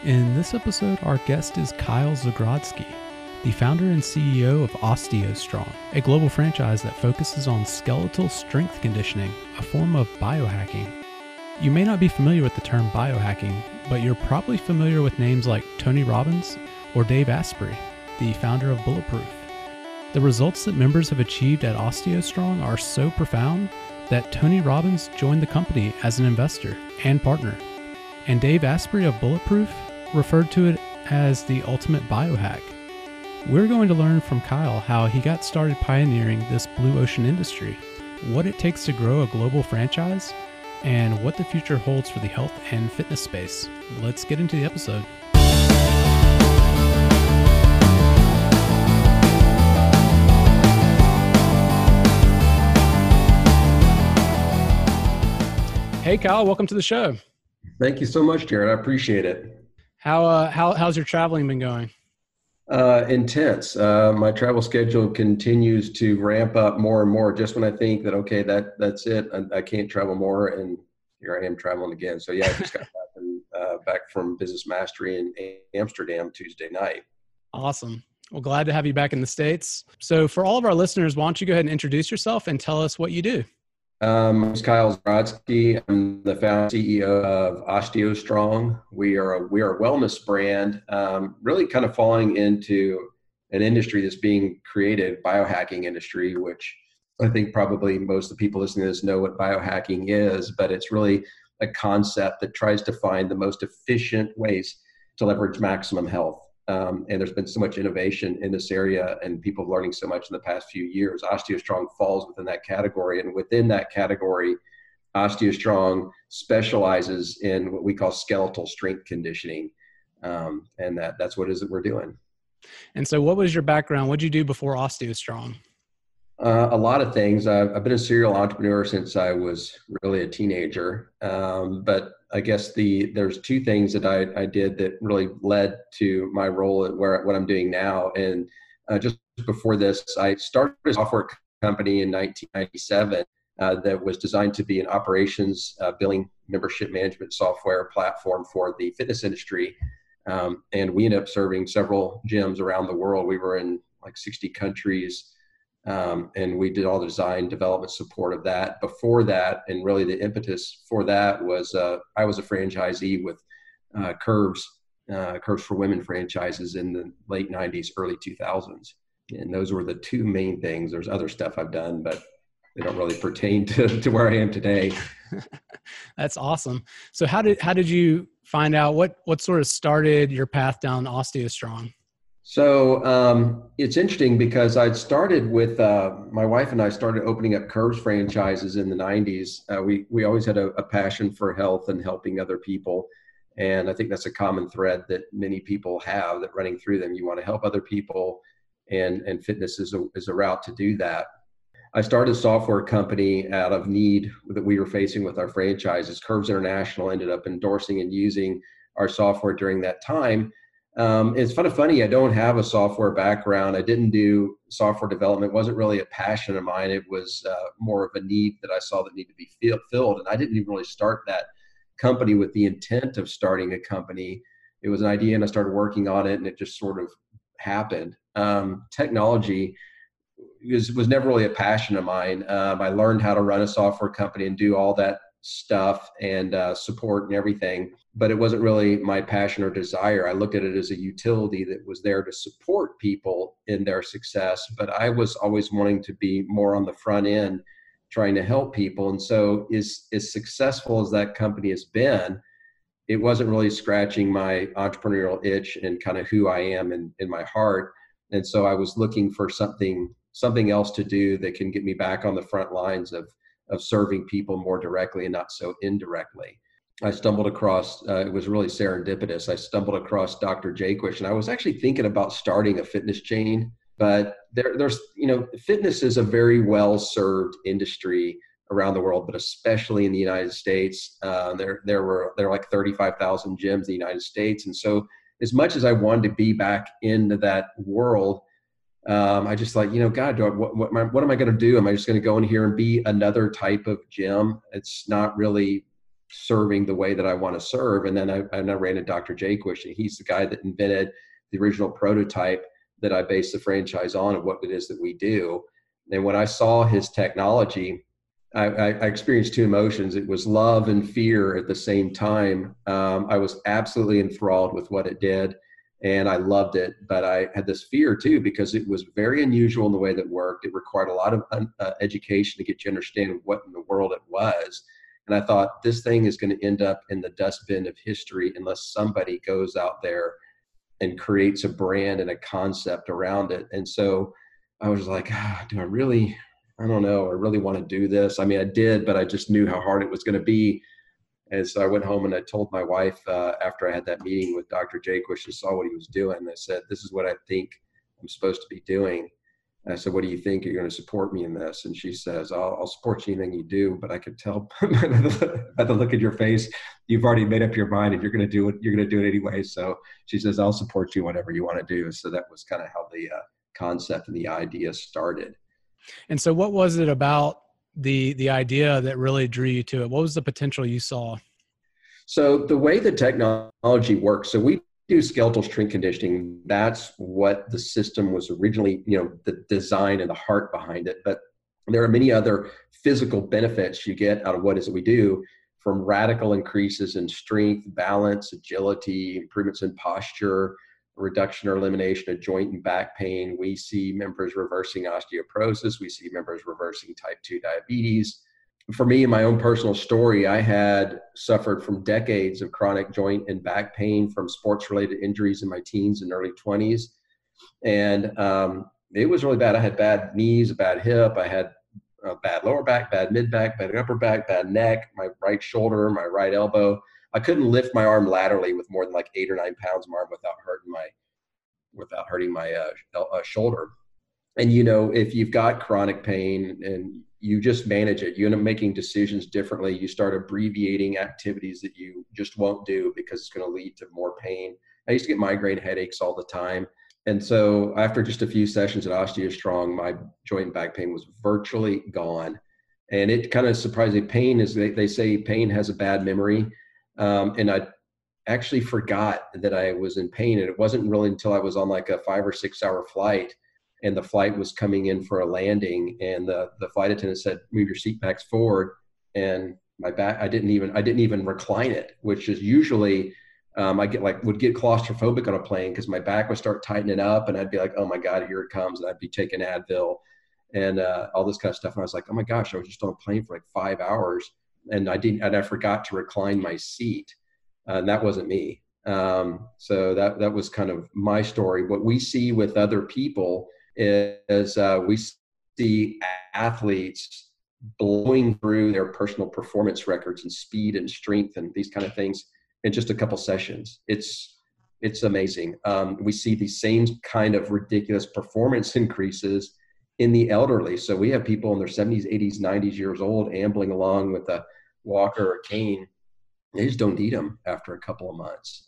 In this episode, our guest is Kyle Zagrodzky, the founder and CEO of OsteoStrong, a global franchise that focuses on skeletal strength conditioning, a form of biohacking. You may not be familiar with the term biohacking, but you're probably familiar with names like Tony Robbins or Dave Asprey, the founder of Bulletproof. The results that members have achieved at OsteoStrong are so profound that Tony Robbins joined the company as an investor and partner. And Dave Asprey of Bulletproof referred to it as the ultimate biohack. We're going to learn from Kyle how he got started pioneering this blue ocean industry, what it takes to grow a global franchise, and what the future holds for the health and fitness space. Let's get into the episode. Hey Kyle, welcome to the show. Thank you so much, Jared. I appreciate it. How's your traveling been going? Intense. My travel schedule continues to ramp up more and more. Just when I think that, okay, that's it, I can't travel more, and here I am traveling again. So yeah, I just got back from Business Mastery in Amsterdam Tuesday night. Awesome. Well, glad to have you back in the States. So for all of our listeners, why don't you go ahead and introduce yourself and tell us what you do? I'm Kyle Zagrodzky. I'm the founder and CEO of OsteoStrong. We are a wellness brand, really kind of falling into an industry that's being created, biohacking industry, which I think probably most of the people listening to this know what biohacking is, but it's really a concept that tries to find the most efficient ways to leverage maximum health. And there's been so much innovation in this area and people learning so much in the past few years. OsteoStrong falls within that category. And within that category, OsteoStrong specializes in what we call skeletal strength conditioning. And that's what it is that we're doing. And so what was your background? What did you do before OsteoStrong? A lot of things. I've been a serial entrepreneur since I was really a teenager. But I guess there's two things that I did that really led to my role at what I'm doing now. And just before this, I started a software company in 1997 that was designed to be an operations billing membership management software platform for the fitness industry. And we ended up serving several gyms around the world. We were in like 60 countries. And we did all the design, development, support of that. Before that, and really the impetus for that was I was a franchisee with Curves for Women franchises in the late 90s, early 2000s. And those were the two main things. There's other stuff I've done, but they don't really pertain to where I am today. That's awesome. So how did you find out what sort of started your path down OsteoStrong? So it's interesting because I'd started with my wife and I started opening up Curves franchises in the 90s. We always had a passion for health and helping other people. And I think that's a common thread that many people have, that running through them, you want to help other people, and fitness is a route to do that. I started a software company out of need that we were facing with our franchises. Curves International ended up endorsing and using our software during that time. It's kind of funny. I don't have a software background. I didn't do software development. It wasn't really a passion of mine. It was more of a need that I saw that needed to be filled. And I didn't even really start that company with the intent of starting a company. It was an idea and I started working on it and it just sort of happened. Technology was never really a passion of mine. I learned how to run a software company and do all that stuff and support and everything, but it wasn't really my passion or desire. I looked at it as a utility that was there to support people in their success, but I was always wanting to be more on the front end, trying to help people. And so as successful as that company has been, it wasn't really scratching my entrepreneurial itch and kind of who I am in my heart. And so I was looking for something else to do that can get me back on the front lines of serving people more directly and not so indirectly. I stumbled across, it was really serendipitous. I stumbled across Dr. Jaquish, and I was actually thinking about starting a fitness chain, but there's, fitness is a very well-served industry around the world, but especially in the United States. There were like 35,000 gyms in the United States. And so as much as I wanted to be back into that world, I just like, God, what am I going to do? Am I just going to go in here and be another type of gym? It's not really serving the way that I want to serve. And then I ran into Dr. Jaquish, and he's the guy that invented the original prototype that I based the franchise on of what it is that we do. And when I saw his technology, I experienced two emotions. It was love and fear at the same time. I was absolutely enthralled with what it did, and I loved it. But I had this fear too, because it was very unusual in the way that it worked. It required a lot of education to get you to understand what in the world it was. And I thought, this thing is going to end up in the dustbin of history unless somebody goes out there and creates a brand and a concept around it. And so I was like, do I really, I don't know, I really want to do this. I mean, I did, but I just knew how hard it was going to be. And so I went home and I told my wife after I had that meeting with Dr. Jaquish and saw what he was doing. I said, this is what I think I'm supposed to be doing. And I said, what do you think? Are you going to support me in this? And she says, I'll support you anything you do, but I could tell by the look at your face, you've already made up your mind and you're going to do it. You're going to do it anyway. So she says, I'll support you whatever you want to do. So that was kind of how the concept and the idea started. And so what was it about the idea that really drew you to it? What was the potential you saw? So the way the technology works, so we do skeletal strength conditioning. That's what the system was originally, the design and the heart behind it. But there are many other physical benefits you get out of what is it we do, from radical increases in strength, balance, agility, improvements in posture, reduction or elimination of joint and back pain. We see members reversing osteoporosis. We see members reversing type 2 diabetes. For me, in my own personal story, I had suffered from decades of chronic joint and back pain from sports-related injuries in my teens and early 20s. And it was really bad. I had bad knees, a bad hip. I had a bad lower back, bad mid-back, bad upper back, bad neck, my right shoulder, my right elbow. I couldn't lift my arm laterally with more than like 8 or 9 pounds of arm without hurting my shoulder. And, if you've got chronic pain and you just manage it, you end up making decisions differently. You start abbreviating activities that you just won't do because it's going to lead to more pain. I used to get migraine headaches all the time. And so after just a few sessions at OsteoStrong, my joint and back pain was virtually gone. And it kind of surprised me. Pain is, they say pain has a bad memory. And I actually forgot that I was in pain. And it wasn't really until I was on like a 5 or 6 hour flight, and the flight was coming in for a landing, and the flight attendant said, move your seat backs forward. And my back, I didn't even recline it, which is usually, would get claustrophobic on a plane because my back would start tightening up and I'd be like, oh my God, here it comes. And I'd be taking Advil and all this kind of stuff. And I was like, oh my gosh, I was just on a plane for like 5 hours and I forgot to recline my seat. And that wasn't me. So that was kind of my story. What we see with other people is we see athletes blowing through their personal performance records and speed and strength and these kind of things in just a couple sessions. It's amazing. We see the same kind of ridiculous performance increases in the elderly. So we have people in their 70s, 80s, 90s years old ambling along with a walker or cane. They just don't need them after a couple of months.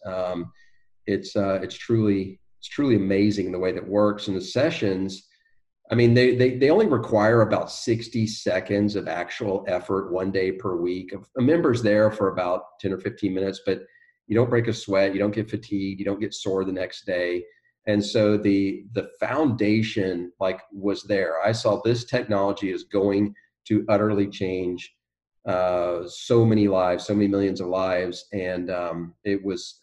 It's truly amazing the way that works. And the sessions, I mean, they only require about 60 seconds of actual effort 1 day per week. A member's there for about 10 or 15 minutes, but you don't break a sweat, you don't get fatigued, you don't get sore the next day. And so the foundation was there. I saw this technology is going to utterly change so many lives, so many millions of lives. And it was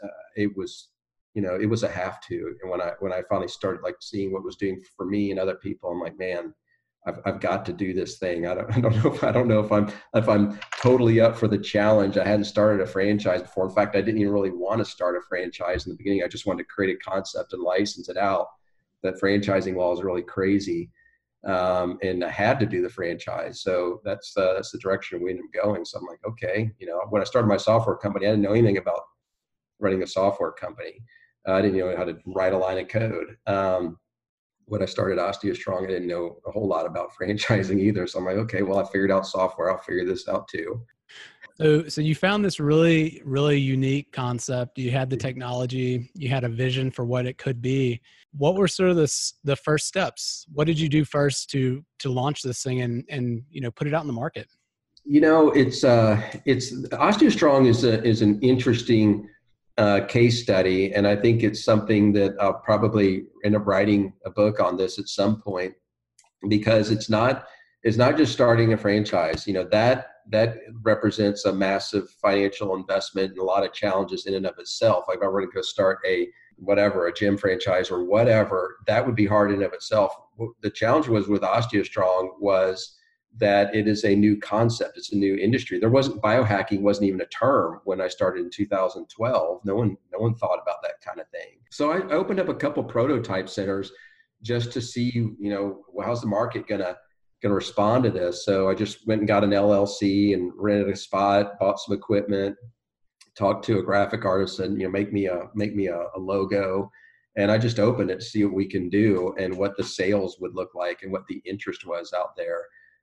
a have to. And when I finally started seeing what it was doing for me and other people, I'm like, man, I've got to do this thing. I don't know if I'm totally up for the challenge. I hadn't started a franchise before. In fact, I didn't even really want to start a franchise in the beginning. I just wanted to create a concept and license it out. That franchising law is really crazy. And I had to do the franchise. So that's the direction we ended up going. So I'm like, okay, when I started my software company, I didn't know anything about running a software company. I didn't know how to write a line of code. When I started OsteoStrong, I didn't know a whole lot about franchising either. So I'm like, okay, well, I figured out software. I'll figure this out too. So you found this really, really unique concept. You had the technology, you had a vision for what it could be. What were sort of the first steps? What did you do first to launch this thing and put it out in the market? It's OsteoStrong is an interesting case study, and I think it's something that I'll probably end up writing a book on this at some point, because it's not just starting a franchise. That represents a massive financial investment and a lot of challenges in and of itself. Like if I were to go start a gym franchise or whatever, that would be hard in and of itself. The challenge was with OsteoStrong was that it is a new concept. It's a new industry. Biohacking wasn't even a term when I started in 2012. No one thought about that kind of thing. So I opened up a couple prototype centers just to see, how's the market gonna respond to this. So I just went and got an LLC and rented a spot, bought some equipment, talked to a graphic artist, and make me a logo, and I just opened it to see what we can do and what the sales would look like and what the interest was out there.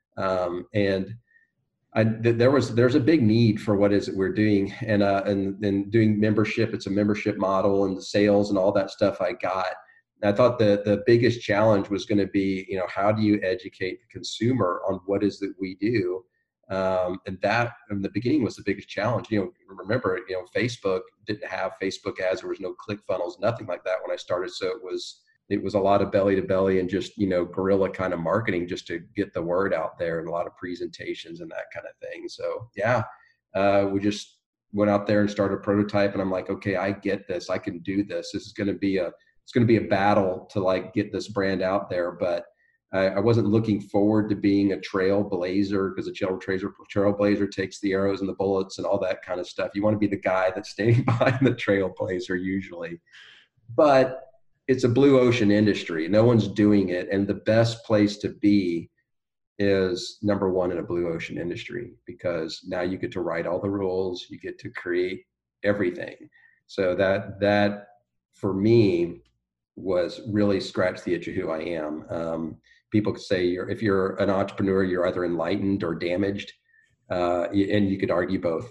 There's a big need for what is it we're doing, and doing membership. It's a membership model, and the sales and all that stuff I got. And I thought the biggest challenge was going to be, how do you educate the consumer on what is that we do? And that in the beginning was the biggest challenge. Remember, Facebook didn't have Facebook ads. There was no ClickFunnels, nothing like that when I started. So it was a lot of belly to belly and just, guerrilla kind of marketing just to get the word out there, and a lot of presentations and that kind of thing. So yeah, we just went out there and started a prototype, and I'm like, okay, I get this. I can do this. This is going to be a battle to get this brand out there. But I wasn't looking forward to being a trailblazer, because a trailblazer takes the arrows and the bullets and all that kind of stuff. You want to be the guy that's standing behind the trailblazer usually. But it's a blue ocean industry. No one's doing it. And the best place to be is number one in a blue ocean industry, because now you get to write all the rules, you get to create everything. So that for me was really scratch the itch of who I am. People could say if you're an entrepreneur, you're either enlightened or damaged, and you could argue both.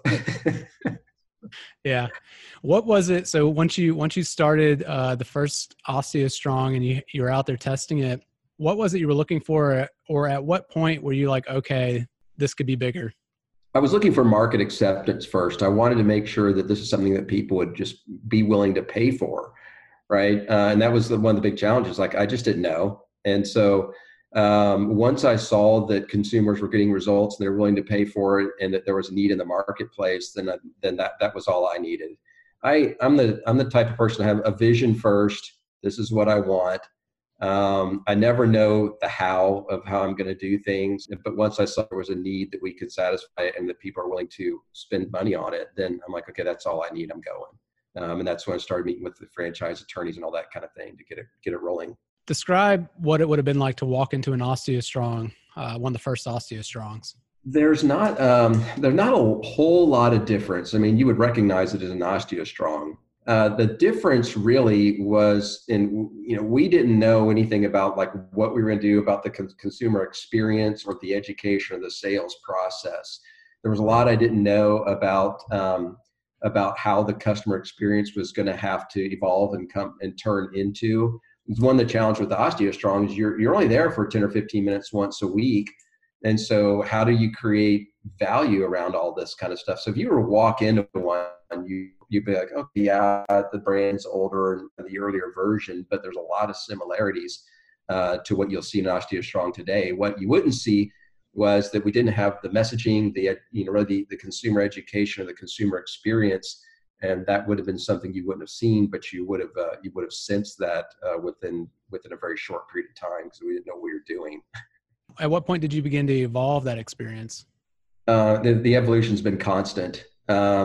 Yeah. What was it? So once you started the first OsteoStrong and you were out there testing it, what was it you were looking for, or at what point were you like, okay, this could be bigger? I was looking for market acceptance first. I wanted to make sure that this is something that people would just be willing to pay for, right? And that was one of the big challenges. Like I just didn't know. And so once I saw that consumers were getting results and they're willing to pay for it, and that there was a need in the marketplace, then that was all I needed. I'm the type of person to have a vision first. This is what I want. I never know the how I'm going to do things, but once I saw there was a need that we could satisfy it and that people are willing to spend money on it, then I'm like, okay, that's all I need. I'm going. And that's when I started meeting with the franchise attorneys and all that kind of thing to get it rolling. Describe what it would have been like to walk into an OsteoStrong, one of the first OsteoStrongs. There's not a whole lot of difference. I mean, you would recognize it as an OsteoStrong. The difference really was we didn't know anything about what we were going to do about the consumer experience or the education or the sales process. There was a lot I didn't know about how the customer experience was going to have to evolve and come and turn into. It's one of the challenges with the OsteoStrong is you're only there for 10 or 15 minutes once a week. And so how do you create value around all this kind of stuff? So if you were to walk into one, you'd be like, oh, yeah, the brand's older and the earlier version, but there's a lot of similarities to what you'll see in OsteoStrong today. What you wouldn't see was that we didn't have the messaging, the consumer education or the consumer experience. And that would have been something you wouldn't have seen, but you would have sensed that within a very short period of time, because we didn't know what we were doing. At what point did you begin to evolve that experience? The evolution's been constant. I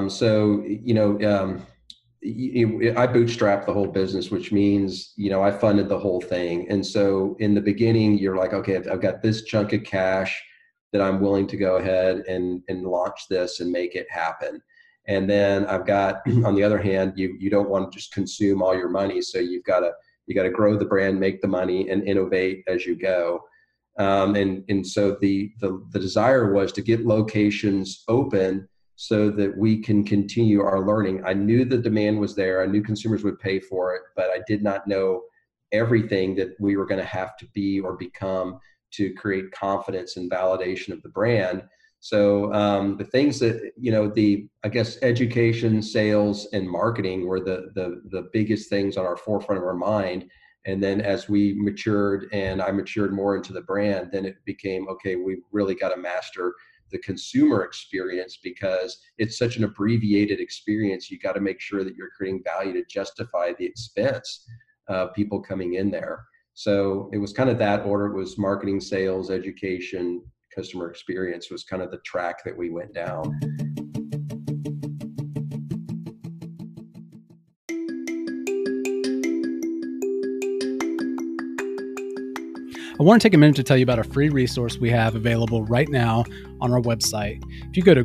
bootstrapped the whole business, which means, I funded the whole thing. And so in the beginning, you're like, okay, I've got this chunk of cash that I'm willing to go ahead and launch this and make it happen. And then I've got, on the other hand, you don't want to just consume all your money. So you got to grow the brand, make the money, and innovate as you go. And so the desire was to get locations open so that we can continue our learning. I knew the demand was there. I knew consumers would pay for it, but I did not know everything that we were going to have to be or become to create confidence and validation of the brand. So the things that, I guess education, sales, and marketing were the biggest things on our forefront of our mind. And then as we matured and I matured more into the brand, then it became, okay, we really got to master the consumer experience because it's such an abbreviated experience. You got to make sure that you're creating value to justify the expense of people coming in there. So it was kind of that order. It was marketing, sales, education, customer experience was kind of the track that we went down. I want to take a minute to tell you about a free resource we have available right now on our website. If you go to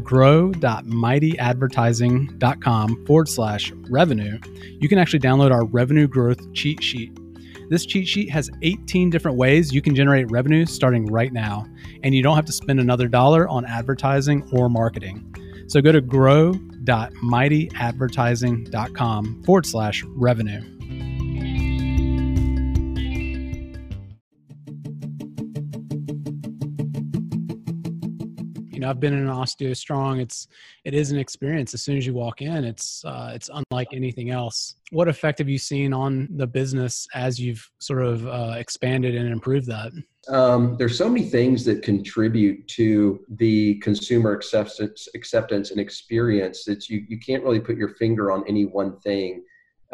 grow.mightyadvertising.com/revenue, you can actually download our revenue growth cheat sheet. This cheat sheet has 18 different ways you can generate revenue starting right now, and you don't have to spend another dollar on advertising or marketing. So go to grow.mightyadvertising.com/revenue. I've been in an Osteo Strong. It is an experience. As soon as you walk in, it's unlike anything else. What effect have you seen on the business as you've sort of expanded and improved that? There's so many things that contribute to the consumer acceptance and experience that you can't really put your finger on any one thing.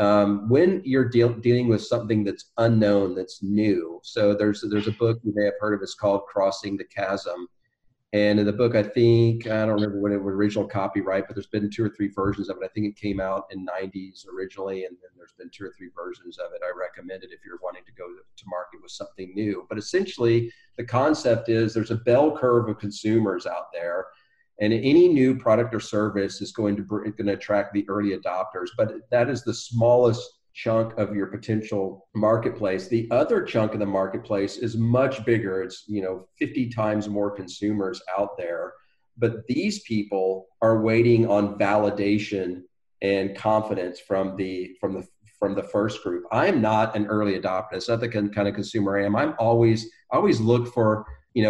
When you're dealing with something that's unknown, that's new. So there's a book you may have heard of. It's called Crossing the Chasm. And in the book, I don't remember when it was original copyright, but there's been 2 or 3 versions of it. I think it came out in '90s originally, and then there's been 2 or 3 versions of it. I recommend it if you're wanting to go to market with something new. But essentially, the concept is there's a bell curve of consumers out there, and any new product or service is going to attract the early adopters. But that is the smallest chunk of your potential marketplace. The other chunk of the marketplace is much bigger. It's 50 times more consumers out there, but these people are waiting on validation and confidence from the first group. I am not an early adopter. It's not the kind of consumer I am. I always look for,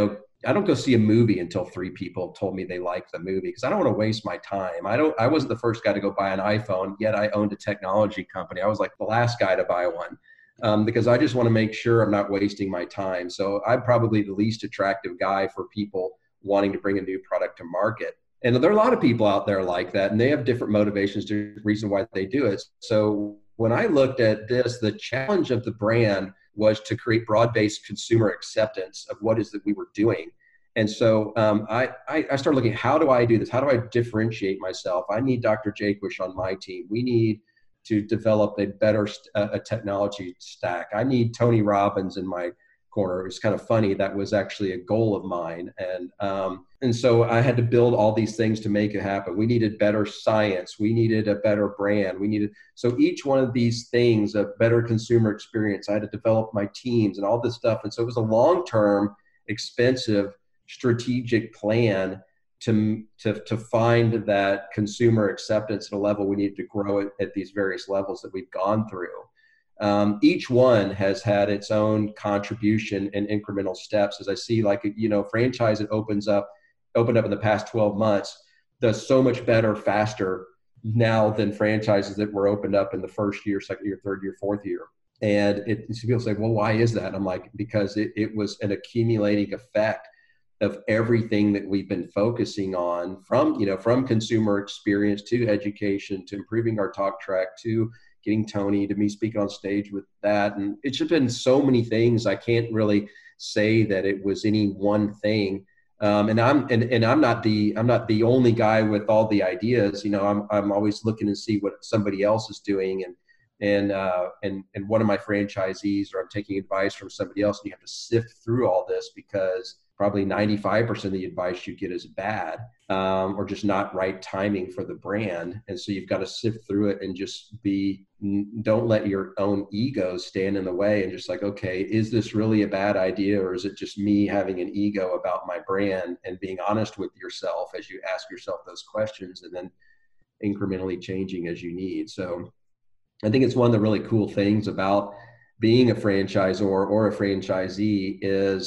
I don't go see a movie until 3 people told me they liked the movie because I don't want to waste my time. I wasn't the first guy to go buy an iPhone, yet I owned a technology company. I was like the last guy to buy one because I just want to make sure I'm not wasting my time. So I'm probably the least attractive guy for people wanting to bring a new product to market. And there are a lot of people out there like that, and they have different motivations, different reason why they do it. So when I looked at this, the challenge of the brand was to create broad-based consumer acceptance of what is that we were doing. And so I started looking at how do I do this? How do I differentiate myself? I need Dr. Jaquish on my team. We need to develop a better a technology stack. I need Tony Robbins in my corner. It was kind of funny. That was actually a goal of mine. And so I had to build all these things to make it happen. We needed better science. We needed a better brand. So each one of these things, a better consumer experience. I had to develop my teams and all this stuff. And so it was a long-term, expensive, strategic plan to find that consumer acceptance at a level we needed to grow it at these various levels that we've gone through. Each one has had its own contribution and incremental steps. As I see, franchise that opened up in the past 12 months does so much better, faster now than franchises that were opened up in the first year, second year, third year, fourth year. And people say, well, why is that? I'm like, because it was an accumulating effect of everything that we've been focusing on from consumer experience to education, to improving our talk track, to getting Tony, to me speaking on stage with that. And it's just been so many things. I can't really say that it was any one thing. And I'm not the only guy with all the ideas. I'm always looking to see what somebody else is doing, and one of my franchisees, or I'm taking advice from somebody else, and you have to sift through all this because probably 95% of the advice you get is bad, or just not right timing for the brand. And so you've got to sift through it and just don't let your own ego stand in the way, and just like, okay, is this really a bad idea, or is it just me having an ego about my brand, and being honest with yourself as you ask yourself those questions, and then incrementally changing as you need. So I think it's one of the really cool things about being a franchisor or a franchisee is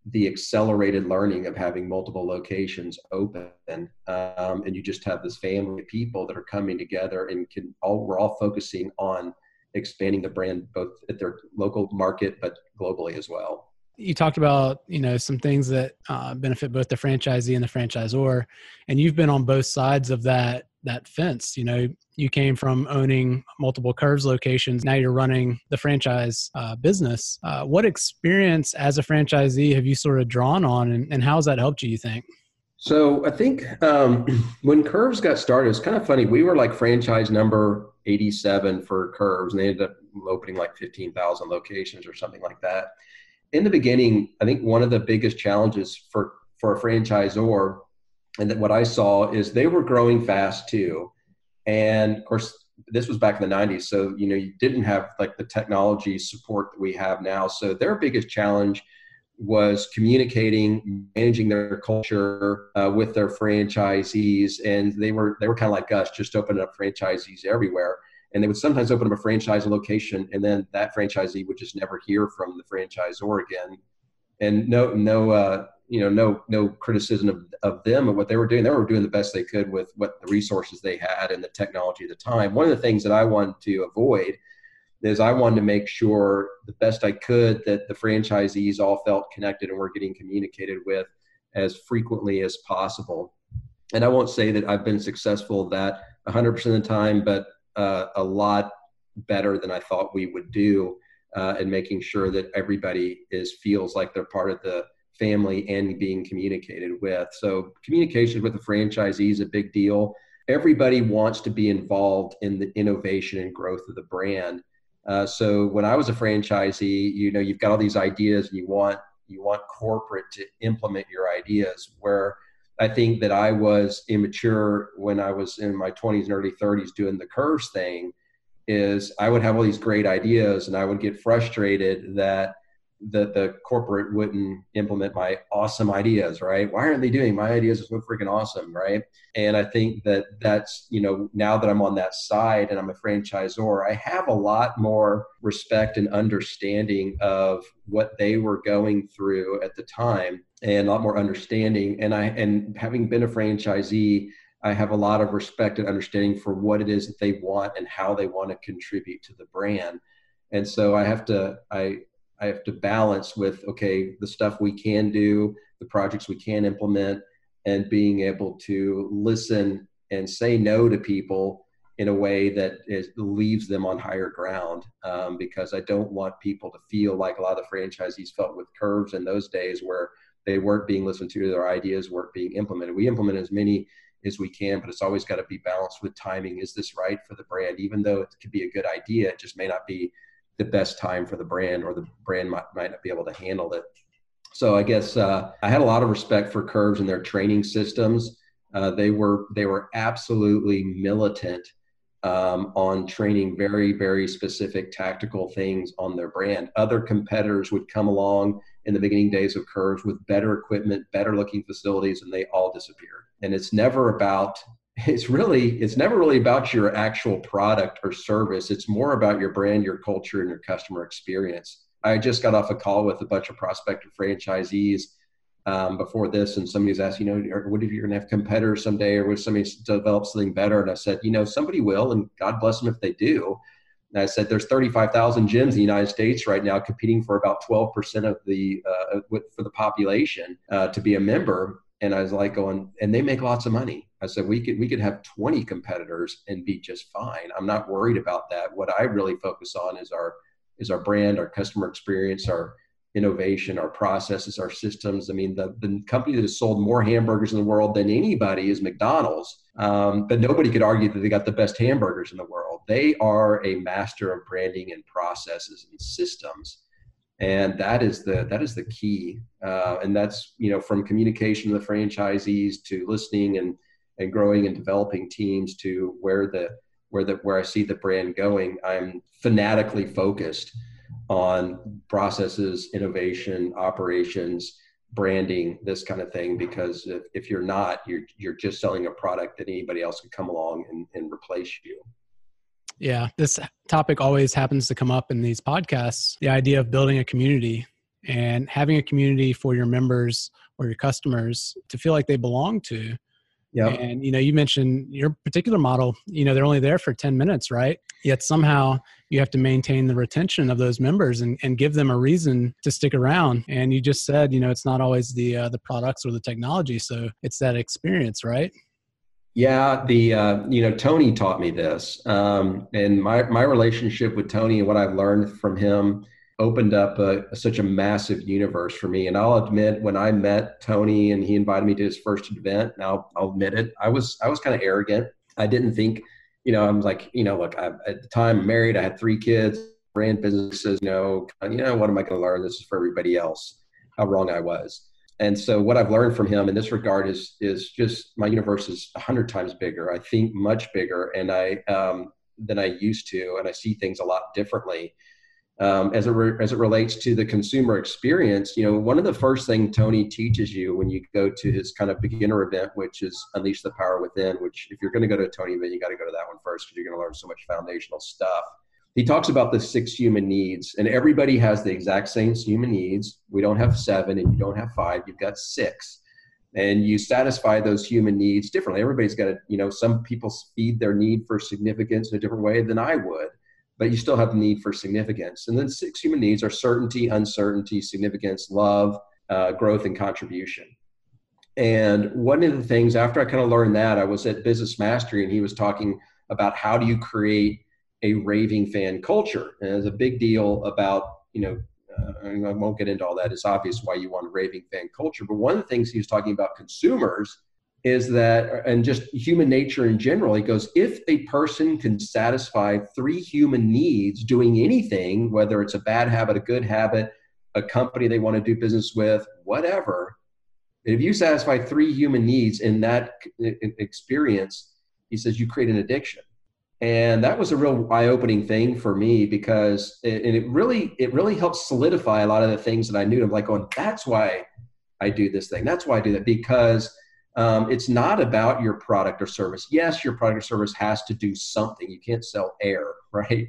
the accelerated learning of having multiple locations open. And you just have this family of people that are coming together and we're all focusing on expanding the brand, both at their local market, but globally as well. You talked about, some things that benefit both the franchisee and the franchisor, and you've been on both sides of that fence. You came from owning multiple Curves locations. Now you're running the franchise business. What experience as a franchisee have you sort of drawn on, and how has that helped you think? So I think when Curves got started, it's kind of funny. We were like franchise number 87 for Curves, and they ended up opening like 15,000 locations or something like that. In the beginning, I think one of the biggest challenges for a franchisor, and that what I saw is they were growing fast too. And of course, this was back in the 90s. So, you didn't have like the technology support that we have now. So their biggest challenge was communicating, managing their culture with their franchisees. And they were kind of like us, just opening up franchisees everywhere. And they would sometimes open up a franchise location, and then that franchisee would just never hear from the franchisor again. And no criticism of them and what they were doing. They were doing the best they could with what the resources they had and the technology at the time. One of the things that I wanted to avoid is I wanted to make sure the best I could that the franchisees all felt connected and were getting communicated with as frequently as possible. And I won't say that I've been successful that 100% of the time, but a lot better than I thought we would do in making sure that everybody feels like they're part of the family and being communicated with. So communication with the franchisee is a big deal. Everybody wants to be involved in the innovation and growth of the brand. So when I was a franchisee, you've got all these ideas and you want corporate to implement your ideas, where I think that I was immature when I was in my 20s and early 30s doing the Curves thing. Is I would have all these great ideas and I would get frustrated that the corporate wouldn't implement my awesome ideas, right? Why aren't they doing my ideas? Are so freaking awesome, right? And I think that's, now that I'm on that side and I'm a franchisor, I have a lot more respect and understanding of what they were going through at the time, and a lot more understanding. And having been a franchisee, I have a lot of respect and understanding for what it is that they want and how they want to contribute to the brand. And so I have to balance with, okay, the stuff we can do, the projects we can implement, and being able to listen and say no to people in a way that leaves them on higher ground. Because I don't want people to feel like a lot of the franchisees felt with Curves in those days, where they weren't being listened to, their ideas weren't being implemented. We implement as many as we can, but it's always got to be balanced with timing. Is this right for the brand? Even though it could be a good idea, it just may not be the best time for the brand, or the brand might not be able to handle it. So I guess I had a lot of respect for Curves and their training systems. They were absolutely militant on training very, very specific tactical things on their brand. Other competitors would come along in the beginning days of Curves with better equipment, better looking facilities, and they all disappeared. And it's never really about your actual product or service. It's more about your brand, your culture, and your customer experience. I just got off a call with a bunch of prospective franchisees before this, and somebody's asked, what if you're going to have competitors someday, or will somebody develop something better? And I said, somebody will, and God bless them if they do. And I said, there's 35,000 gyms in the United States right now competing for about 12% of for the population to be a member. And I was like and they make lots of money. I said, we could have 20 competitors and be just fine. I'm not worried about that. What I really focus on is our brand, our customer experience, our innovation, our processes, our systems. I mean, the company that has sold more hamburgers in the world than anybody is McDonald's. But nobody could argue that they got the best hamburgers in the world. They are a master of branding and processes and systems. And that is the key. And that's, from communication with the franchisees to listening and growing and developing teams to where I see the brand going. I'm fanatically focused on processes, innovation, operations, branding, this kind of thing, because if you're not, you're just selling a product that anybody else could come along and replace you. Yeah, this topic always happens to come up in these podcasts, the idea of building a community. and having a community for your members or your customers to feel like they belong to. Yep. And, you mentioned your particular model, they're only there for 10 minutes, right? Yet somehow you have to maintain the retention of those members and give them a reason to stick around. And you just said, it's not always the products or the technology. So it's that experience, right? Yeah, Tony taught me this, and my relationship with Tony and what I've learned from him opened up such a massive universe for me. And I'll admit, when I met Tony and he invited me to his first event, and I'll admit it, I was kind of arrogant. I didn't think, I was like, look, at the time I'm married, I had 3 kids, ran businesses, what am I going to learn? This is for everybody else. How wrong I was. And so what I've learned from him in this regard is just my universe is 100 times bigger. I think much bigger, and than I used to, and I see things a lot differently. As it relates to the consumer experience, one of the first things Tony teaches you when you go to his kind of beginner event, which is Unleash the Power Within, which if you're going to go to a Tony event, you got to go to that one first because you're going to learn so much foundational stuff. He talks about the 6 human needs, and everybody has the exact same human needs. We don't have 7 and you don't have 5, you've got 6. And you satisfy those human needs differently. Everybody's got to, some people feed their need for significance in a different way than I would, but you still have the need for significance. And then 6 human needs are certainty, uncertainty, significance, love, growth, and contribution. And one of the things, after I kind of learned that, I was at Business Mastery, and he was talking about how do you create a raving fan culture. And there's a big deal about, I won't get into all that. It's obvious why you want a raving fan culture. But one of the things he was talking about consumers is that, and just human nature in general, he goes, if a person can satisfy 3 human needs doing anything, whether it's a bad habit, a good habit, a company they want to do business with, whatever, if you satisfy 3 human needs in that experience, he says you create an addiction. And that was a real eye-opening thing for me because it really helped solidify a lot of the things that I knew. I'm like going, that's why I do this thing. That's why I do that, because it's not about your product or service. Yes, your product or service has to do something. You can't sell air, right?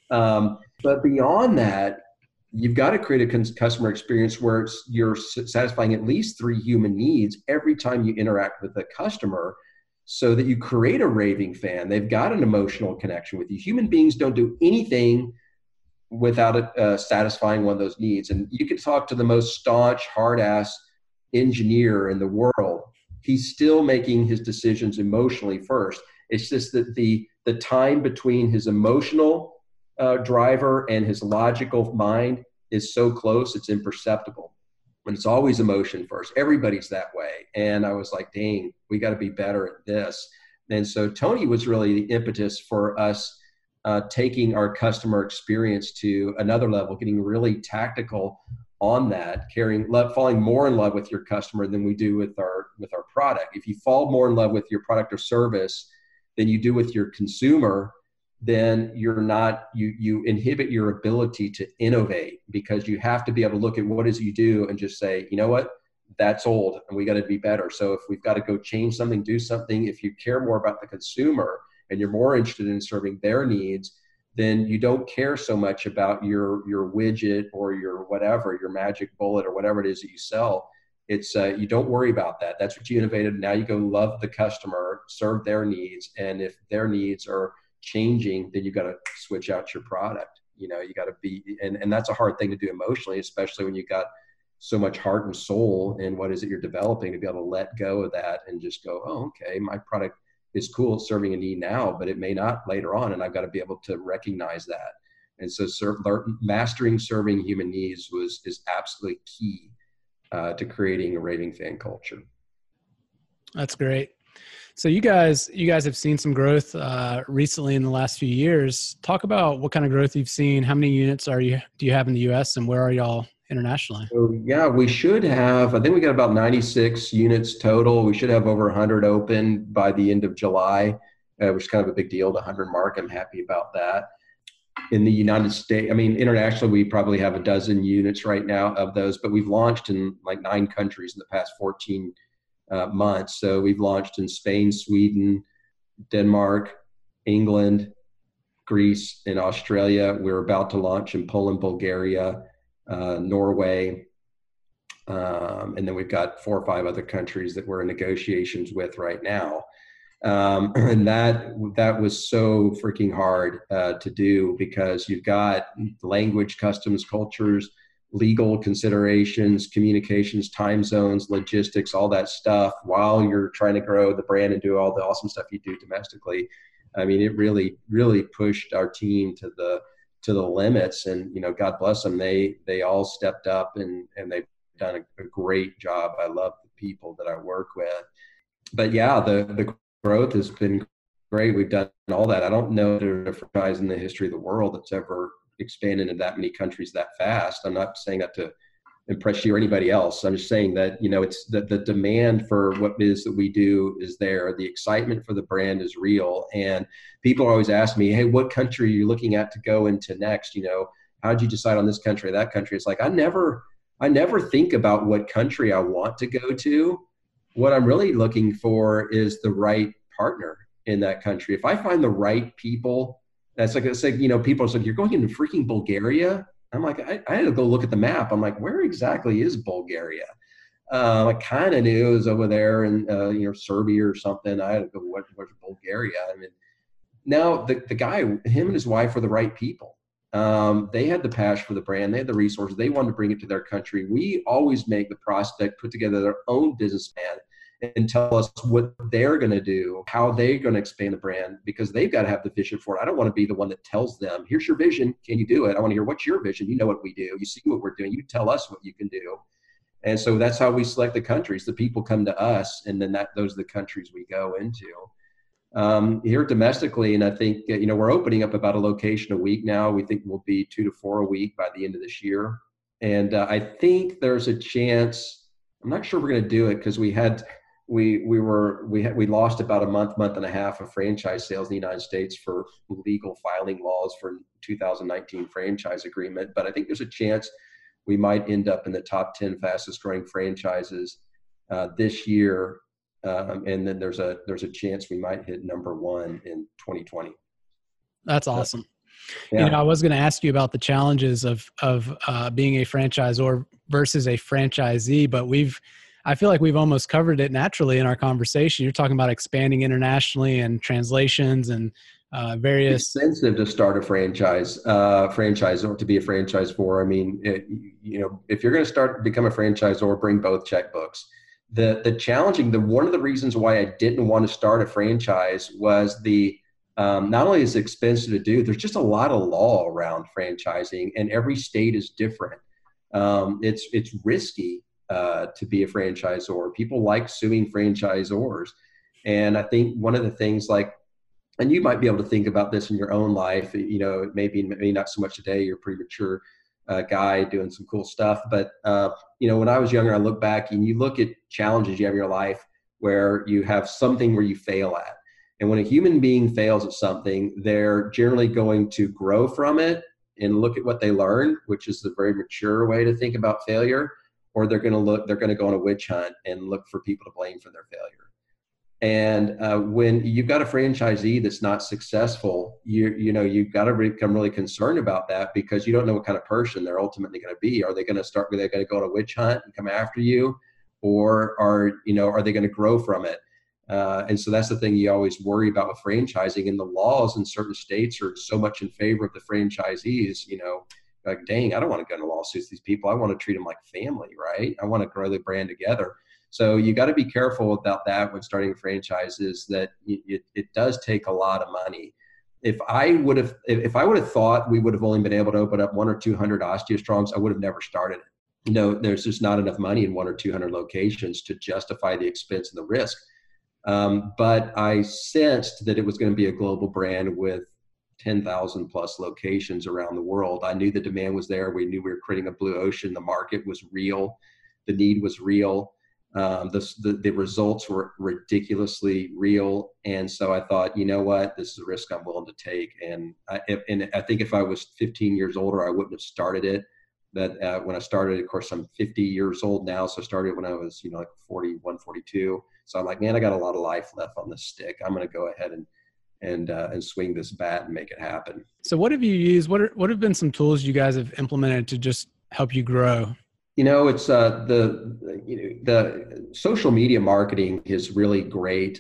But beyond that, you've got to create a customer experience where you're satisfying at least 3 human needs every time you interact with the customer, so that you create a raving fan. They've got an emotional connection with you. Human beings don't do anything without satisfying one of those needs. And you could talk to the most staunch, hard-ass engineer in the world. He's still making his decisions emotionally first. It's just that the time between his emotional driver and his logical mind is so close, it's imperceptible. And it's always emotion first. Everybody's that way. And I was like, dang, we got to be better at this. And so Tony was really the impetus for us taking our customer experience to another level, getting really tactical on that, falling more in love with your customer than we do with our product. If you fall more in love with your product or service than you do with your consumer, then you inhibit your ability to innovate, because you have to be able to look at what is you do and just say, you know what, that's old and we got to be better. So if we've got to go change something, do something, if you care more about the consumer and you're more interested in serving their needs, then you don't care so much about your widget or your whatever, your magic bullet or whatever it is that you sell. It's you don't worry about that. That's what you innovated. Now you go love the customer, serve their needs. And if their needs are changing, then you got to switch out your product. You got to be, and that's a hard thing to do emotionally, especially when you got so much heart and soul in what is it you're developing, to be able to let go of that and just go, oh, okay, my product is cool, it's serving a need now, but it may not later on. And I've got to be able to recognize that. And so mastering serving human needs is absolutely key to creating a raving fan culture. That's great. So you guys have seen some growth recently in the last few years. Talk about what kind of growth you've seen. How many units do you have in the U.S. and where are y'all internationally? So yeah, we should have, I think we got about 96 units total. We should have over 100 open by the end of July, which is kind of a big deal, the 100 mark. I'm happy about that. In the United States, internationally, we probably have a dozen units right now of those, but we've launched in like 9 countries in the past 14 months. So we've launched in Spain, Sweden, Denmark, England, Greece, and Australia. We're about to launch in Poland, Bulgaria, Norway. And then we've got 4 or 5 other countries that we're in negotiations with right now. And that was so freaking hard to do, because you've got language, customs, cultures, legal considerations, communications, time zones, logistics, all that stuff, while you're trying to grow the brand and do all the awesome stuff you do domestically. I mean, it really, really pushed our team to the limits. And God bless them. They all stepped up, and they've done a great job. I love the people that I work with. But yeah, the growth has been great. We've done all that. I don't know if there's a franchise in the history of the world that's ever expanded into that many countries that fast. I'm not saying that to impress you or anybody else. I'm just saying that, it's the demand for what it is that we do is there. The excitement for the brand is real. And people always ask me, hey, what country are you looking at to go into next? How'd you decide on this country or that country? It's like, I never think about what country I want to go to. What I'm really looking for is the right partner in that country. If I find the right people, it's like people are like, you're going into freaking Bulgaria. I'm like, I had to go look at the map. I'm like, where exactly is Bulgaria? I kind of knew it was over there in Serbia or something. I had to go, where's Bulgaria? I mean, now the guy, him and his wife were the right people. They had the passion for the brand. They had the resources. They wanted to bring it to their country. We always make the prospect put together their own business plan and tell us what they're going to do, how they're going to expand the brand, because they've got to have the vision for it. I don't want to be the one that tells them, here's your vision. Can you do it? I want to hear, what's your vision? You know what we do. You see what we're doing. You tell us what you can do. And so that's how we select the countries. The people come to us, and then those are the countries we go into. Here domestically, and I think, we're opening up about a location a week now. We think we'll be 2 to 4 a week by the end of this year. And I think there's a chance, I'm not sure we're going to do it, because we lost about a month and a half of franchise sales in the United States for legal filing laws for 2019 franchise agreement. But I think there's a chance we might end up in the top 10 fastest growing franchises this year. And then there's a chance we might hit number 1 in 2020. That's awesome. So, yeah. I was going to ask you about the challenges of being a franchisor versus a franchisee, but I feel like we've almost covered it naturally in our conversation. You're talking about expanding internationally and translations and various. It's expensive to start a franchise or to be a franchisor. I mean, if you're going to become a franchisor, bring both checkbooks. One of the reasons why I didn't want to start a franchise was not only is it expensive to do, there's just a lot of law around franchising, and every state is different. It's risky to be a franchisor. People like suing franchisors. And I think one of the things and you might be able to think about this in your own life, maybe not so much today, you're a pretty mature guy doing some cool stuff. But, when I was younger, I look back and you look at challenges you have in your life where you have something where you fail at. And when a human being fails at something, they're generally going to grow from it and look at what they learned, which is the very mature way to think about failure, or they're going to go on a witch hunt and look for people to blame for their failure. And when you've got a franchisee that's not successful, you've got to become really concerned about that, because you don't know what kind of person they're ultimately going to be. Are they going to go on a witch hunt and come after you, or are they going to grow from it? And so that's the thing you always worry about with franchising. And the laws in certain states are so much in favor of the franchisees, like, dang, I don't want to go into lawsuits with these people. I want to treat them like family, right? I want to grow the brand together. So you got to be careful about that when starting franchises, that it does take a lot of money. If I would have thought we would have only been able to open up 100 or 200 OsteoStrongs, I would have never started it. There's just not enough money in 100 or 200 locations to justify the expense and the risk. But I sensed that it was going to be a global brand with 10,000 plus locations around the world. I knew the demand was there. We knew we were creating a blue ocean. The market was real. The need was real. The results were ridiculously real. And so I thought, you know what, this is a risk I'm willing to take. And I think if I was 15 years older, I wouldn't have started it. That when I started, of course, I'm 50 years old now. So I started when I was, like 41, 42. So I'm like, man, I got a lot of life left on this stick. I'm going to go ahead and swing this bat and make it happen. So what have you used? What have been some tools you guys have implemented to just help you grow? It's the social media marketing is really great.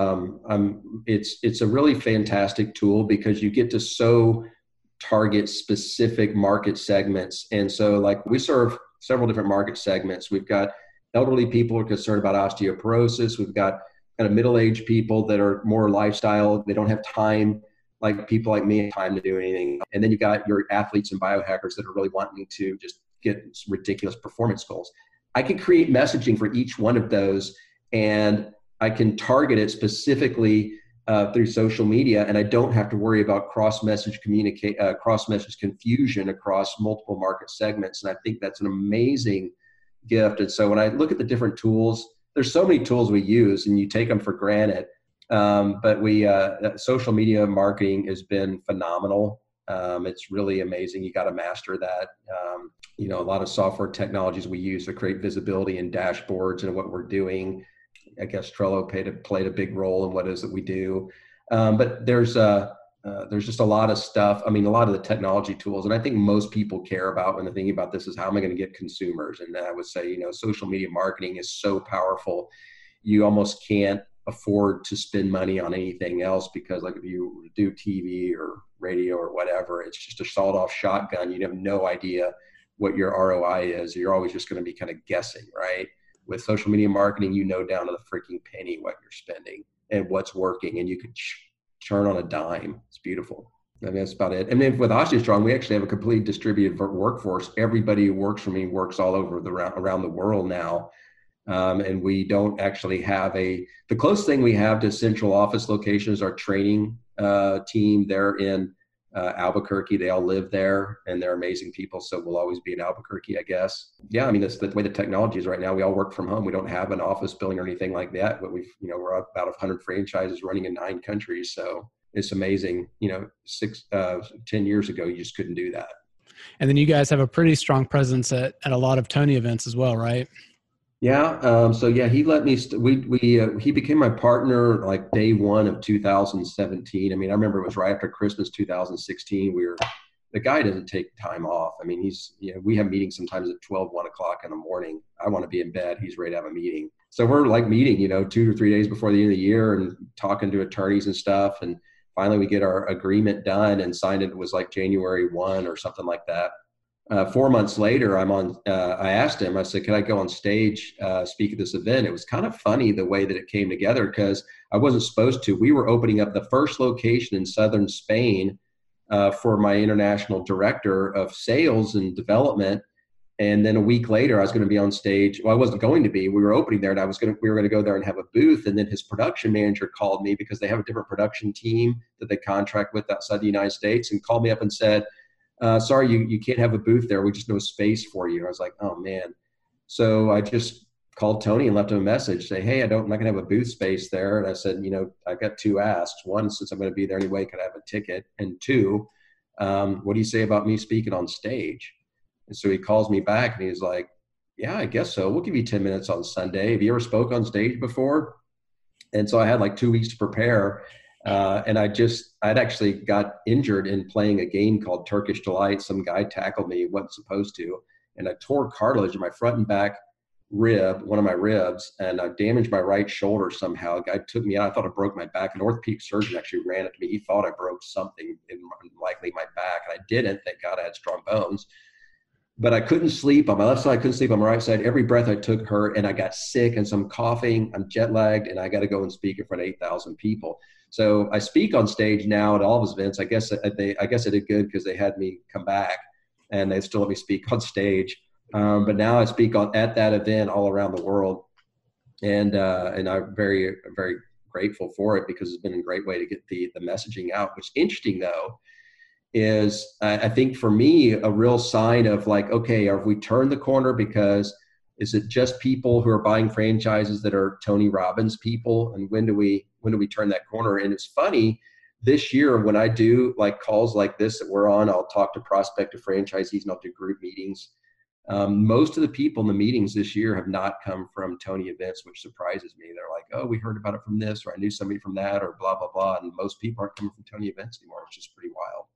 It's a really fantastic tool because you get to target specific market segments. And so like we serve several different market segments. We've got elderly people who are concerned about osteoporosis. We've got kind of middle-aged people that are more lifestyle. They don't have time, like people like me, time to do anything. And then you got your athletes and biohackers that are really wanting to just get ridiculous performance goals. I can create messaging for each one of those, and I can target it specifically through social media, and I don't have to worry about cross-message confusion across multiple market segments. And I think that's an amazing gift. And so when I look at the different tools, there's so many tools we use, and you take them for granted. But social media marketing has been phenomenal. It's really amazing. You got to master that. A lot of software technologies we use to create visibility and dashboards and what we're doing. I guess Trello played a big role in what it is that we do. But there's just a lot of stuff. I mean, a lot of the technology tools, and I think most people care about when they're thinking about this is how am I going to get consumers? And I would say, social media marketing is so powerful. You almost can't afford to spend money on anything else because like if you do TV or radio or whatever, it's just a sawed off shotgun. You have no idea what your ROI is. You're always just going to be kind of guessing, right? With social media marketing, down to the freaking penny what you're spending and what's working, and you can churn on a dime. It's beautiful. I mean, that's about it. And then with OsteoStrong, we actually have a completely distributed workforce. Everybody who works for me works all over around the world now. And we don't actually have the closest thing we have to central office location is our training team. They're in Albuquerque. They all live there, and they're amazing people. So we'll always be in Albuquerque, I guess. Yeah, I mean, that's the way the technology is right now. We all work from home. We don't have an office building or anything like that, but we're about 100 franchises running in 9 countries. So it's amazing. 10 years ago, you just couldn't do that. And then you guys have a pretty strong presence at a lot of Tony events as well, right? Yeah. So yeah, he let me, he became my partner like day one of 2017. I mean, I remember it was right after Christmas, 2016. The guy doesn't take time off. I mean, we have meetings sometimes at 1 o'clock in the morning. I want to be in bed. He's ready to have a meeting. So we're like meeting, 2 or 3 days before the end of the year and talking to attorneys and stuff. And finally we get our agreement done and signed it. It was like January 1 or something like that. 4 months later, I asked him, I said, can I go on stage, speak at this event? It was kind of funny the way that it came together because I wasn't supposed to. We were opening up the first location in southern Spain for my international director of sales and development. And then a week later, I was going to be on stage. Well, I wasn't going to be. We were opening there, and we were going to go there and have a booth. And then his production manager called me because they have a different production team that they contract with outside the United States, and called me up and said, sorry, you can't have a booth there. We just no space for you. I was like, oh man. So I just called Tony and left him a message, say, hey, I'm not going to have a booth space there. And I said, I've got 2 asks. One, since I'm going to be there anyway, could I have a ticket? And 2, what do you say about me speaking on stage? And so he calls me back and he's like, yeah, I guess so. We'll give you 10 minutes on Sunday. Have you ever spoke on stage before? And so I had like 2 weeks to prepare. And I'd actually got injured in playing a game called Turkish Delight. Some guy tackled me, wasn't supposed to, and I tore cartilage in my front and back rib, one of my ribs, and I damaged my right shoulder somehow. The guy took me out. I thought I broke my back. An orthopedic surgeon actually ran at me. He thought I broke something, likely my back, and I didn't. Thank God I had strong bones. But I couldn't sleep on my left side, I couldn't sleep on my right side. Every breath I took hurt, and I got sick, and so I'm coughing, I'm jet lagged, and I got to go and speak in front of 8,000 people. So I speak on stage now at all of his events. I guess I did good because they had me come back, and they still let me speak on stage. But now I speak at that event all around the world, and I'm very, very grateful for it because it's been a great way to get the messaging out. What's interesting though is I think for me a real sign of like, okay, have we turned the corner? Because is it just people who are buying franchises that are Tony Robbins people? And when do we turn that corner? And it's funny, this year when I do like calls like this that we're on, I'll talk to prospective franchisees and I'll do group meetings. Most of the people in the meetings this year have not come from Tony events, which surprises me. They're like, oh, we heard about it from this, or I knew somebody from that, or blah, blah, blah. And most people aren't coming from Tony events anymore, which is pretty wild.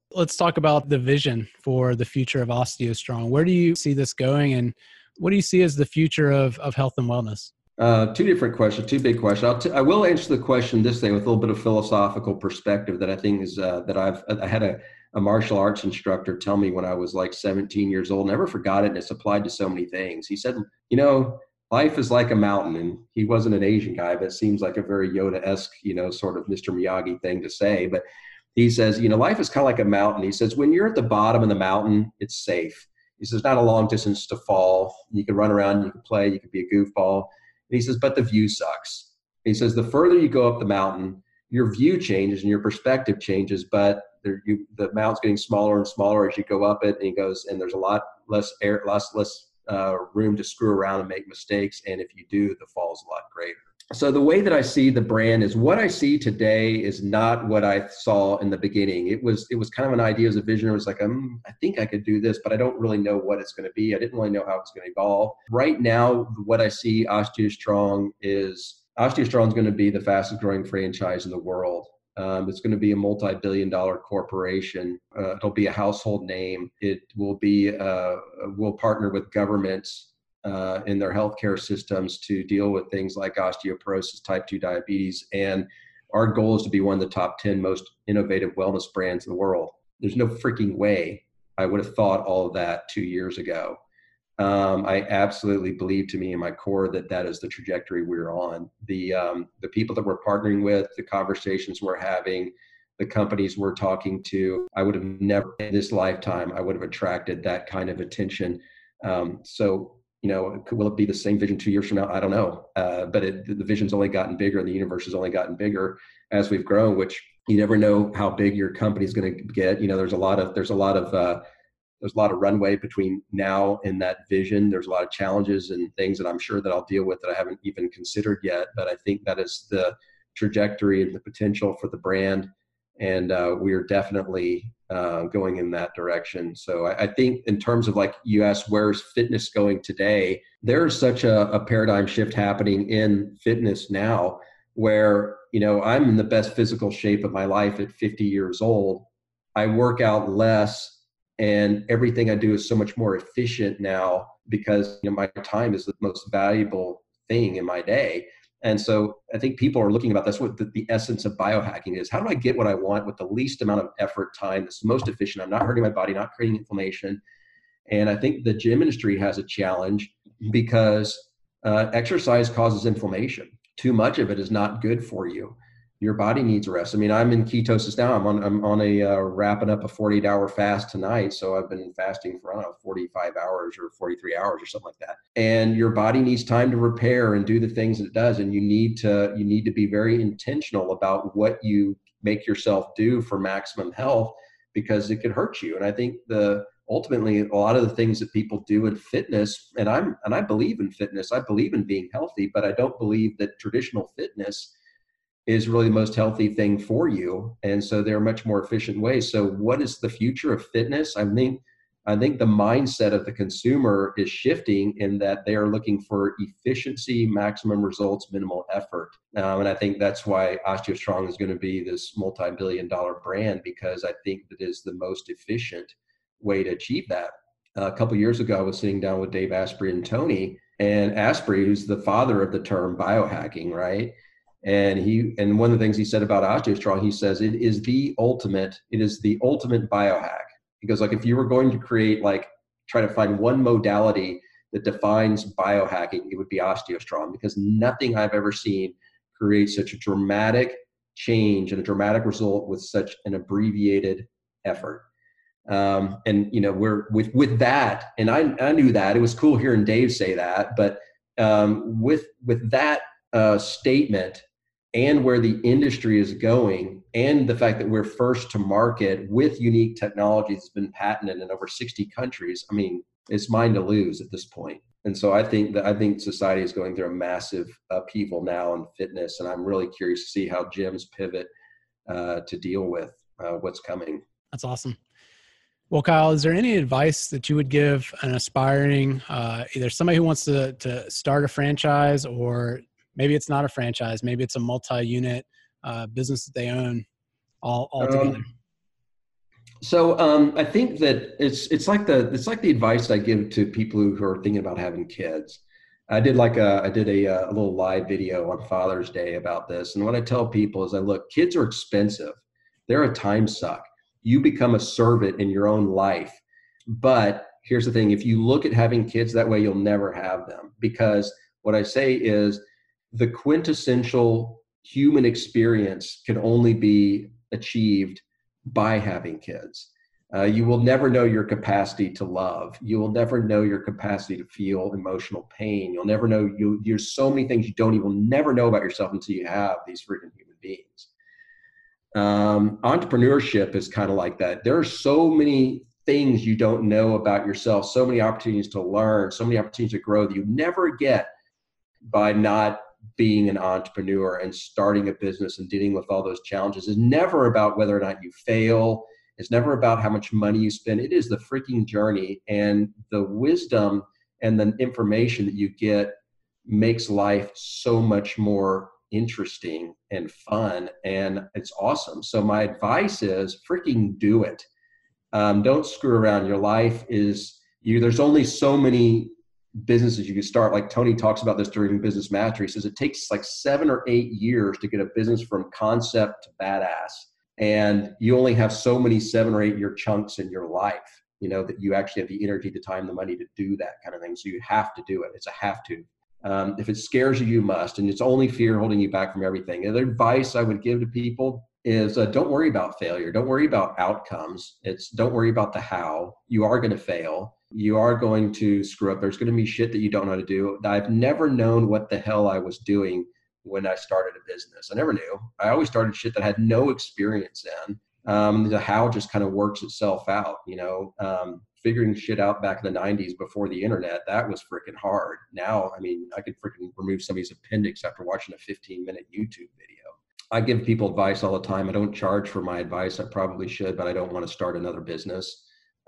Let's talk about the vision for the future of OsteoStrong. Where do you see this going, and what do you see as the future of health and wellness? Two different questions, two big questions. I will answer the question this way with a little bit of philosophical perspective that I think is I had a martial arts instructor tell me when I was like 17 years old. Never forgot it, and it's applied to so many things. He said, life is like a mountain, and he wasn't an Asian guy, but it seems like a very Yoda-esque, sort of Mr. Miyagi thing to say. But he says, life is kind of like a mountain. He says, when you're at the bottom of the mountain, it's safe. He says, not a long distance to fall. You can run around, you can play, you can be a goofball. And he says, but the view sucks. He says, the further you go up the mountain, your view changes and your perspective changes, but the mountain's getting smaller and smaller as you go up it. And he goes, and there's a lot less air, less room to screw around and make mistakes. And if you do, the fall is a lot greater. So the way that I see the brand is what I see today is not what I saw in the beginning. It was kind of an idea as a vision. It was like, I think I could do this, but I don't really know what it's going to be. I didn't really know how it's going to evolve. Right now, what I see OsteoStrong is going to be the fastest growing franchise in the world. It's going to be a multi-billion-dollar corporation. It'll be a household name. It will be, we'll partner with governments in their healthcare systems to deal with things like osteoporosis, type 2 diabetes. And our goal is to be one of the top 10 most innovative wellness brands in the world. There's no freaking way I would have thought all of that 2 years ago. I absolutely believe to me in my core that is the trajectory we're on. The people that we're partnering with, the conversations we're having, the companies we're talking to, I would have never in this lifetime, I would have attracted that kind of attention. Will it be the same vision 2 years from now? I don't know. But the vision's only gotten bigger and the universe has only gotten bigger as we've grown, which you never know how big your company's going to get. There's a lot of runway between now and that vision. There's a lot of challenges and things that I'm sure that I'll deal with that I haven't even considered yet. But I think that is the trajectory and the potential for the brand. And we are definitely going in that direction. So I think in terms of like you asked, where's fitness going today? There's such a paradigm shift happening in fitness now where, I'm in the best physical shape of my life at 50 years old. I work out less and everything I do is so much more efficient now because my time is the most valuable thing in my day. And so I think people are looking about that's what the essence of biohacking is. How do I get what I want with the least amount of effort, time, that's most efficient? I'm not hurting my body, not creating inflammation. And I think the gym industry has a challenge because exercise causes inflammation. Too much of it is not good for you. Your body needs rest. I mean, I'm in ketosis now. I'm on a wrapping up a 48-hour fast tonight. So I've been fasting for 45 hours or 43 hours or something like that. And your body needs time to repair and do the things that it does. And you need to be very intentional about what you make yourself do for maximum health because it could hurt you. And I think ultimately a lot of the things that people do in fitness, and I believe in fitness. I believe in being healthy, but I don't believe that traditional fitness is really the most healthy thing for you. And so there are much more efficient ways. So what is the future of fitness? I think the mindset of the consumer is shifting in that they are looking for efficiency, maximum results, minimal effort. And I think that's why OsteoStrong is going to be this multi-billion-dollar brand because I think that is the most efficient way to achieve that. A couple of years ago, I was sitting down with Dave Asprey and Tony, and Asprey, who's the father of the term biohacking, right? And one of the things he said about OsteoStrong, he says it is the ultimate biohack. He goes, like, if you were going to try to find one modality that defines biohacking, it would be OsteoStrong because nothing I've ever seen creates such a dramatic change and a dramatic result with such an abbreviated effort. We're with that, and I knew that it was cool hearing Dave say that, but with that statement and where the industry is going and the fact that we're first to market with unique technology that's been patented in over 60 countries, I mean, it's mine to lose at this point. And so I think society is going through a massive upheaval now in fitness, and I'm really curious to see how gyms pivot to deal with what's coming. That's awesome. Well, Kyle, is there any advice that you would give an aspiring, either somebody who wants to start a franchise, or maybe it's not a franchise, maybe it's a multi-unit business that they own all together? So I think that it's like the advice I give to people who are thinking about having kids. I did a little live video on Father's Day about this, and what I tell people is, I look, kids are expensive. They're a time suck. You become a servant in your own life. But here's the thing: if you look at having kids that way, you'll never have them, because what I say is the quintessential human experience can only be achieved by having kids. You will never know your capacity to love. You will never know your capacity to feel emotional pain. You'll never know there's so many things you will never know about yourself until you have these freaking human beings. Entrepreneurship is kind of like that. There are so many things you don't know about yourself, so many opportunities to learn, so many opportunities to grow that you never get by not being an entrepreneur and starting a business and dealing with all those challenges. Is never about whether or not you fail. It's never about how much money you spend. It is the freaking journey, and the wisdom and the information that you get makes life so much more interesting and fun, and it's awesome. So my advice is freaking do it. Don't screw around. Your life is you. There's only so many businesses you can start. Like Tony talks about this during Business Mastery. He says it takes like 7 or 8 years to get a business from concept to badass. And you only have so many 7 or 8 year chunks in your life, that you actually have the energy, the time, the money to do that kind of thing. So you have to do it. It's a have to. If it scares you, you must. And it's only fear holding you back from everything. And the advice I would give to people is don't worry about failure. Don't worry about outcomes. Don't worry about the how. You are going to fail. You are going to screw up. There's going to be shit that you don't know how to do. I've never known what the hell I was doing when I started a business. I never knew. I always started shit that I had no experience in. The how just kind of works itself out, figuring shit out back in the 90s before the internet, that was freaking hard. Now, I mean, I could freaking remove somebody's appendix after watching a 15-minute YouTube video. I give people advice all the time. I don't charge for my advice. I probably should, but I don't want to start another business.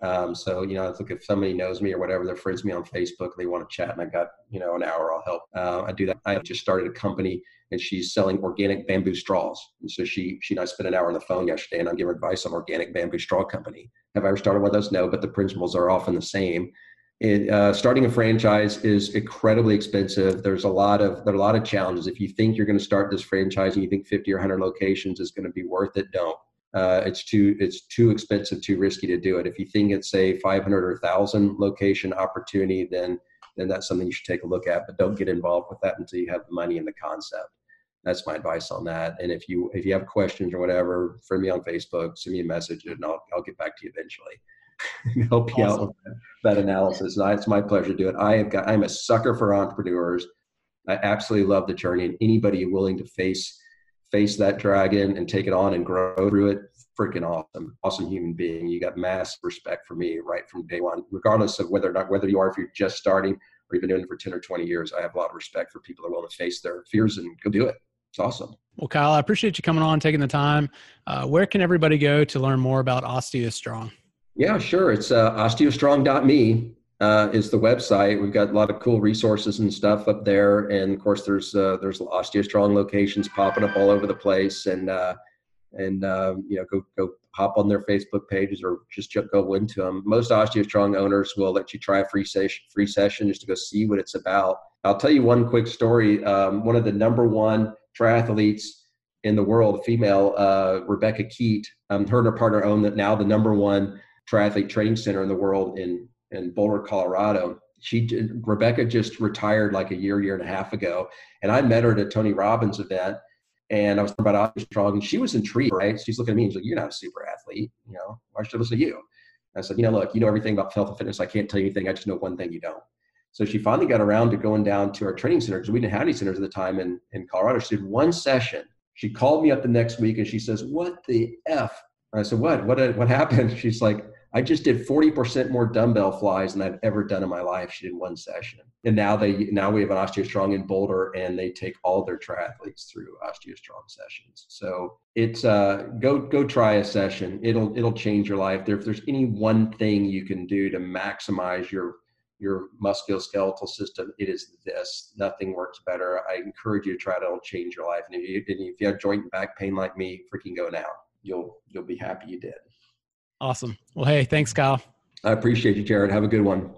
So, it's like if somebody knows me or whatever, they're friends with me on Facebook, they want to chat and I got, an hour, I'll help. I do that. I just started a company and she's selling organic bamboo straws. And so she and I spent an hour on the phone yesterday and I'm giving advice on organic bamboo straw company. Have I ever started one of those? No, but the principles are often the same. Starting a franchise is incredibly expensive. There are a lot of challenges. If you think you're going to start this franchise and you think 50 or 100 locations is going to be worth it, don't. It's too expensive, too risky to do it. If you think it's a 500 or 1,000 location opportunity, then that's something you should take a look at. But don't get involved with that until you have the money and the concept. That's my advice on that. And if you have questions or whatever, friend me on Facebook, send me a message, and I'll get back to you eventually. Help you out with that analysis. It's my pleasure to do it. I'm a sucker for entrepreneurs. I absolutely love the journey, and anybody willing to face that dragon and take it on and grow through it, freaking awesome human being. You got massive respect for me right from day one, regardless of whether if you're just starting or you've been doing it for 10 or 20 years. I have a lot of respect for people that are willing to face their fears and go do it. It's awesome. Well, Kyle, I appreciate you coming on, taking the time. Where can everybody go to learn more about OsteoStrong? Yeah, sure. It's osteostrong.me is the website. We've got a lot of cool resources and stuff up there. And of course, there's OsteoStrong locations popping up all over the place. And go hop on their Facebook pages or just go into them. Most OsteoStrong owners will let you try a free session just to go see what it's about. I'll tell you one quick story. One of the number one triathletes in the world, female, Rebecca Keat, her and her partner own the number one triathlete training center in the world in Boulder, Colorado. Rebecca just retired like a year and a half ago. And I met her at a Tony Robbins event. And I was talking about OsteoStrong, and she was intrigued, right? She's looking at me and she's like, "You're not a super athlete, why should I listen to you?" And I said, "Look, you know everything about health and fitness. I can't tell you anything. I just know one thing you don't." So she finally got around to going down to our training center, because we didn't have any centers at the time in Colorado. She did one session. She called me up the next week and she says, "What the F?" And I said, What happened? She's like, "I just did 40% more dumbbell flies than I've ever done in my life." She did one session. And now we have an OsteoStrong in Boulder, and they take all their triathletes through OsteoStrong sessions. So it's go try a session. It'll change your life. If there's any one thing you can do to maximize your musculoskeletal system, it is this. Nothing works better. I encourage you to try it. It'll change your life. And if you have joint and back pain like me, freaking go now. You'll be happy you did. Awesome. Well, hey, thanks, Kyle. I appreciate you, Jared. Have a good one.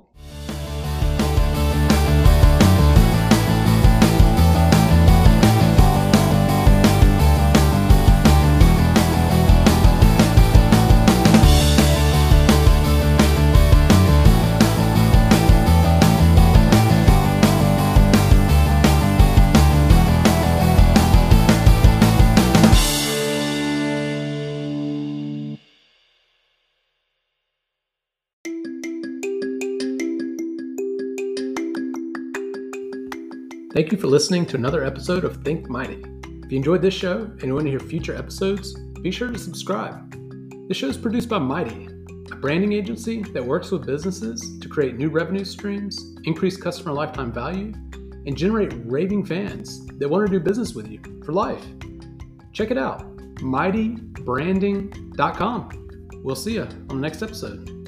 Thank you for listening to another episode of Think Mighty. If you enjoyed this show and you want to hear future episodes, be sure to subscribe. This show is produced by Mighty, a branding agency that works with businesses to create new revenue streams, increase customer lifetime value, and generate raving fans that want to do business with you for life. Check it out, mightybranding.com. We'll see you on the next episode.